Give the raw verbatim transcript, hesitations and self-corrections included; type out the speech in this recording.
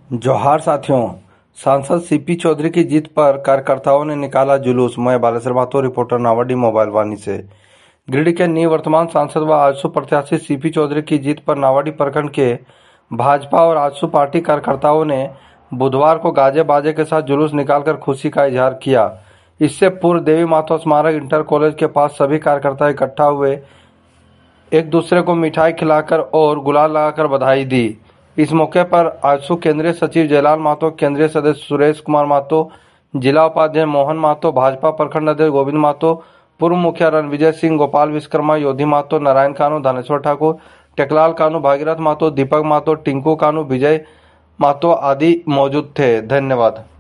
जोहार साथियों, सांसद सीपी चौधरी की जीत पर कार्यकर्ताओं ने निकाला जुलूस। मैं बालेश्वर महतो, रिपोर्टर नावाडी मोबाइल वाणी से। गिरिडीह के निवर्तमान सांसद व आजसू प्रत्याशी सीपी चौधरी की जीत पर नावाडी प्रखंड के भाजपा और आजसू पार्टी कार्यकर्ताओं ने बुधवार को गाजे बाजे के साथ जुलूस निकालकर खुशी का इजहार किया। इससे पूर्व देवी महतो स्मारक इंटर कॉलेज के पास सभी कार्यकर्ता इकट्ठा हुए, एक दूसरे को मिठाई खिलाकर और गुलाल लगाकर बधाई दी। इस मौके पर आजसू केंद्रीय सचिव जयलाल महतो, केंद्रीय सदस्य सुरेश कुमार महतो, जिला उपाध्यक्ष मोहन महतो, भाजपा प्रखंड अध्यक्ष गोविंद महतो, पूर्व मुखिया रणविजय सिंह, गोपाल विश्वकर्मा, योधी महतो, नारायण कानू, धनेश्वर ठाकुर, टेकलाल कानू, भागीरथ महतो, दीपक महतो, टिंकू कानू, विजय महतो आदि मौजूद थे। धन्यवाद।